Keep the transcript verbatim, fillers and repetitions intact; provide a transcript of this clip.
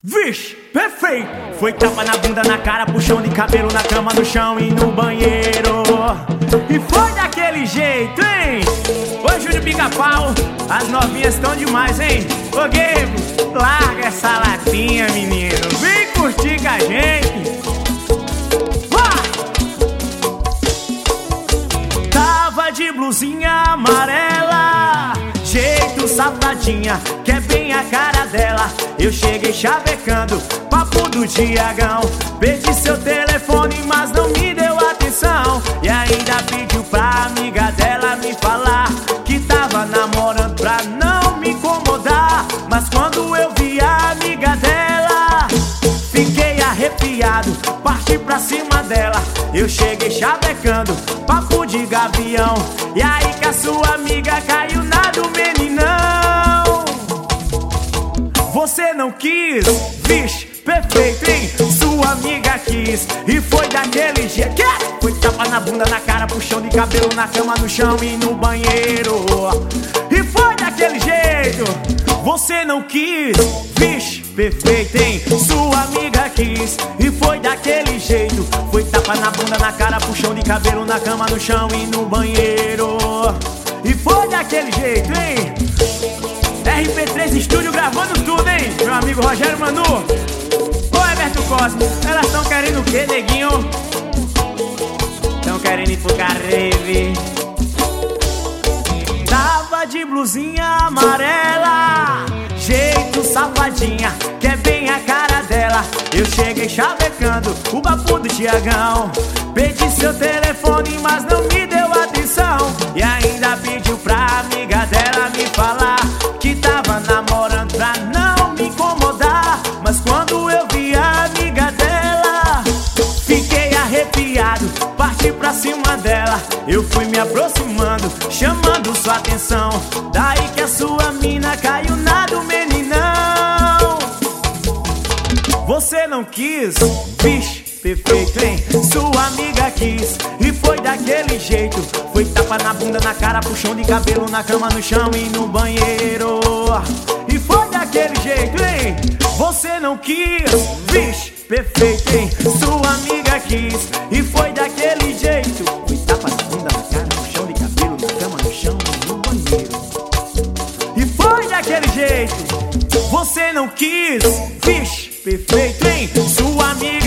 Vixe, perfeito! Foi tapa na bunda, na cara, puxão de cabelo, na cama, no chão e no banheiro. E foi daquele jeito, hein? Ô Júnior Pica-Pau, as novinhas estão demais, hein? Ô Gabe, larga essa latinha, menino. Vem curtir com a gente. Uá! Tava de blusinha amarela, jeito safadinha, que é bem a cara dela. Eu cheguei chavecando, papo do Tiagão. Perdi seu telefone, mas não me deu atenção. E ainda pediu pra amiga dela me falar que tava namorando pra não me incomodar. Mas quando eu vi a amiga dela, fiquei arrepiado, parti pra cima dela. Eu cheguei chavecando, papo de gavião. E aí que a sua amiga caiu na do meninão. Você não quis, vixe, perfeito, hein? Sua amiga quis, e foi daquele jeito. Que? Foi tapa na bunda, na cara, puxão de cabelo, na cama, no chão e no banheiro. E foi daquele jeito. Você não quis, vixe, perfeito, hein? Sua amiga quis, e foi daquele jeito. Foi tapa na bunda, na cara, puxão de cabelo, na cama, no chão e no banheiro. E foi daquele jeito, hein? R P três Estúdio gravando tudo, hein? Meu amigo Rogério Manu, ô Everton Cosme, elas tão querendo o que, neguinho? Tão querendo ir pro Carreve. Tava de blusinha amarela, jeito safadinha, que é bem a cara dela. Eu cheguei chavecando, o papo do Tiagão. Pedi seu telefone, mas não me deu atenção. E ainda pediu pra amiga dela me falar que tava namorando pra não me incomodar. Mas quando eu vi a amiga dela, fiquei arrepiado, parti pra cima dela. Eu fui me aproximando, chamando sua atenção. Daí que a sua mina caiu na do meninão. Você não quis, vixe, perfeito, hein? Sua amiga quis, e foi daquele jeito. Foi tapa na bunda, na cara, puxão de cabelo, na cama, no chão e no banheiro. E foi daquele jeito, hein? Você não quis, vixe, perfeito, hein? Sua amiga quis, e foi daquele jeito. Foi tapa na bunda, na cara, puxão de cabelo, na cama, no chão e no banheiro. E foi daquele jeito. Você não quis, vixe, perfeito, hein? Sua amiga